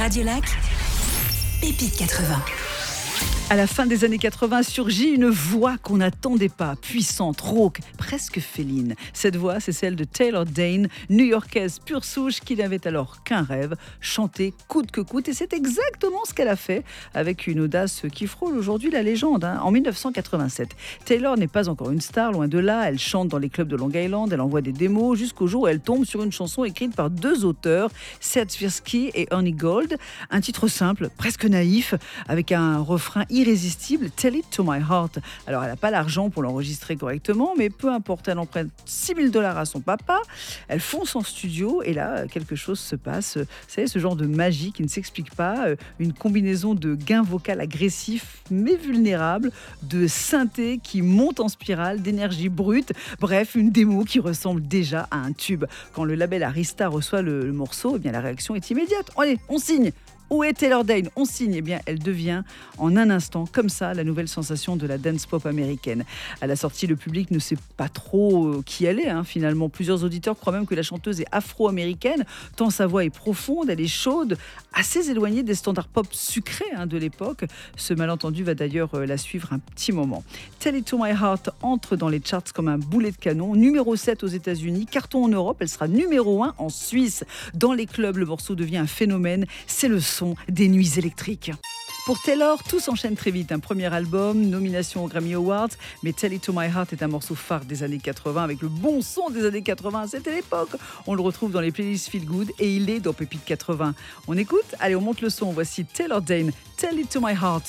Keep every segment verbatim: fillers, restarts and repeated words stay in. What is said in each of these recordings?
Radio Lac, Pépite quatre-vingts. À la fin des années quatre-vingts surgit une voix qu'on n'attendait pas, puissante, rauque, presque féline. Cette voix, c'est celle de Taylor Dayne, new-yorkaise pure souche qui n'avait alors qu'un rêve, chanter coûte que coûte. Et c'est exactement ce qu'elle a fait, avec une audace qui frôle aujourd'hui la légende. Hein. En dix-neuf cent quatre-vingt-sept, Taylor n'est pas encore une star, loin de là. Elle chante dans les clubs de Long Island, elle envoie des démos, jusqu'au jour où elle tombe sur une chanson écrite par deux auteurs, Seth Tversky et Ernie Gold. Un titre simple, presque naïf, avec un refrain irrésistible, Tell It to My Heart. Alors, elle n'a pas l'argent pour l'enregistrer correctement, mais peu importe, elle emprunte six mille dollars à son papa. Elle fonce en studio et là, quelque chose se passe. Vous savez, ce genre de magie qui ne s'explique pas. Une combinaison de gain vocal agressif, mais vulnérable, de synthé qui monte en spirale, d'énergie brute. Bref, une démo qui ressemble déjà à un tube. Quand le label Arista reçoit le, le morceau, eh bien, la réaction est immédiate. Allez, on signe. Où est Taylor Dayne ? On signe. Eh bien, elle devient en un instant, comme ça, la nouvelle sensation de la dance pop américaine. À la sortie, le public ne sait pas trop qui elle est, hein, finalement. Plusieurs auditeurs croient même que la chanteuse est afro-américaine, tant sa voix est profonde, elle est chaude, assez éloignée des standards pop sucrés hein, de l'époque. Ce malentendu va d'ailleurs la suivre un petit moment. Tell It to My Heart entre dans les charts comme un boulet de canon. Numéro sept aux États-Unis, carton en Europe, elle sera numéro un en Suisse. Dans les clubs, le morceau devient un phénomène. C'est le son des nuits électriques. Pour Taylor, tout s'enchaîne très vite. Un premier album, nomination aux Grammy Awards, mais Tell It to My Heart est un morceau phare des années quatre-vingts avec le bon son des années quatre-vingts. C'était l'époque. On le retrouve dans les playlists Feel Good et il est dans Pépite quatre-vingts. On écoute ? Allez, on monte le son. Voici Taylor Dayne, Tell It to My Heart.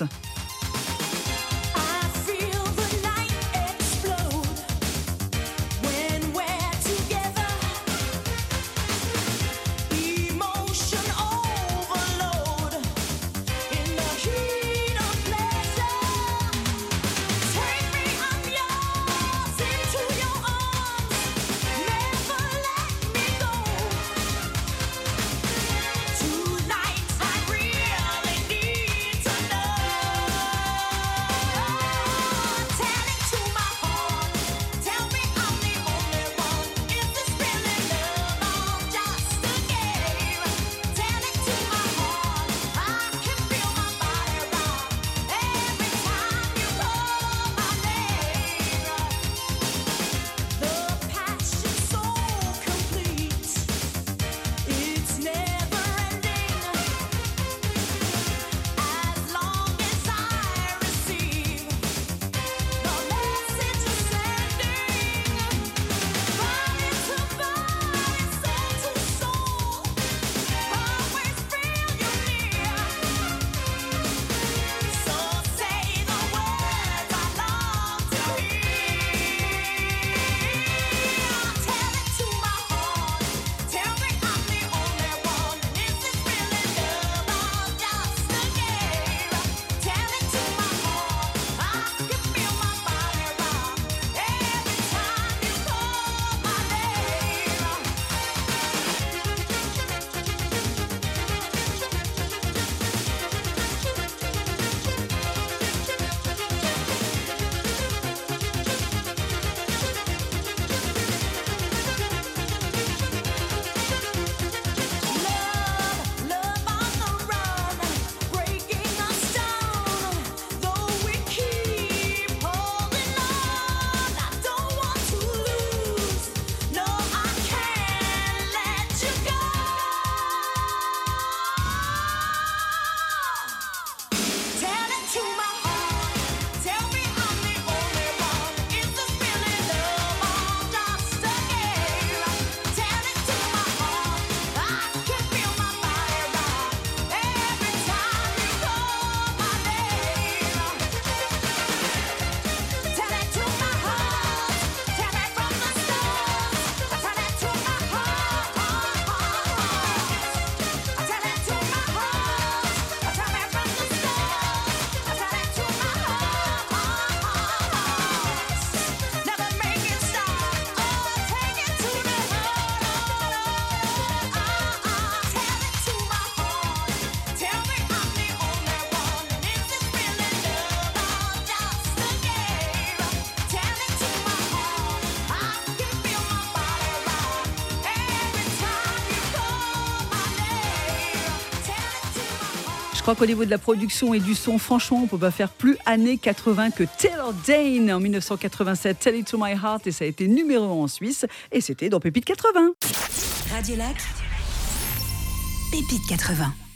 Je crois qu'au niveau de la production et du son, franchement, on ne peut pas faire plus années quatre-vingts que Taylor Dayne en dix-neuf cent quatre-vingt-sept, Tell It To My Heart, et ça a été numéro un en Suisse, et c'était dans Pépite quatre-vingts. Radio Lac, Pépite quatre-vingts.